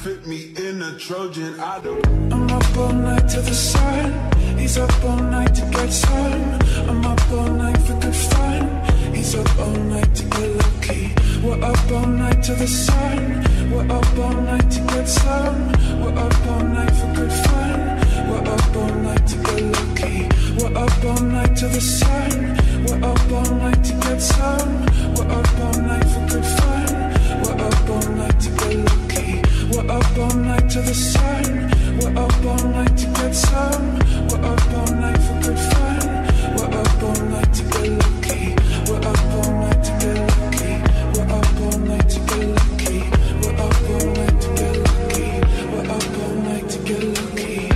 fit me in a Trojan. I don't. I'm up all night to the sun. He's up all night to get some. I'm up all night for good fun. He's up all night to get lucky. We're up all night to the sun. We're up all night to get some. We're up all night for good fun. We're up all night to get lucky. We're up all night to the sun. We're up all night to get some. We're up all night for good fun. We're up all night to get lucky. We're up all night to the sun. We're up all night to get some. We're up all night for good fun. We're up all night to get lucky. We're up all night to get lucky. We're up all night to get lucky. We're up all night to get lucky. We're up all night to get lucky.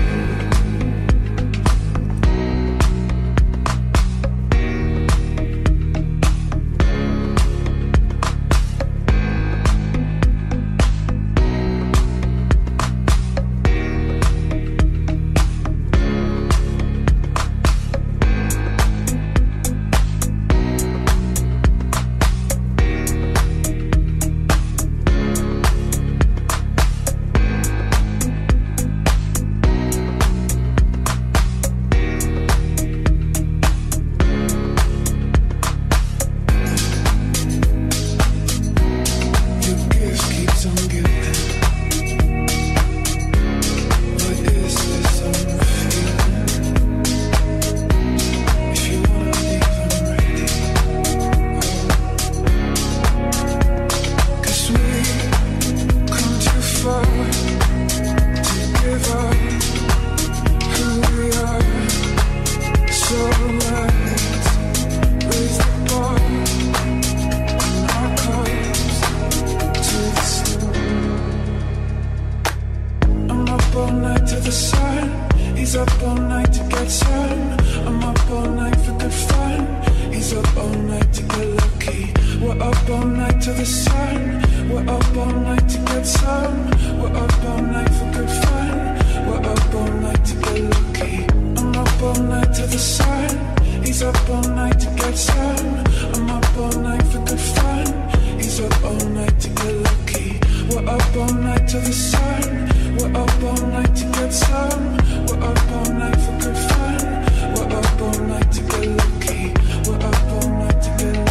He's up all night to get some. I'm up all night for good fun. He's up all night to get lucky. We're up all night to the sun. We're up all night to get some. We're up all night for good fun. We're up all night to get lucky. We're up all night to get lucky.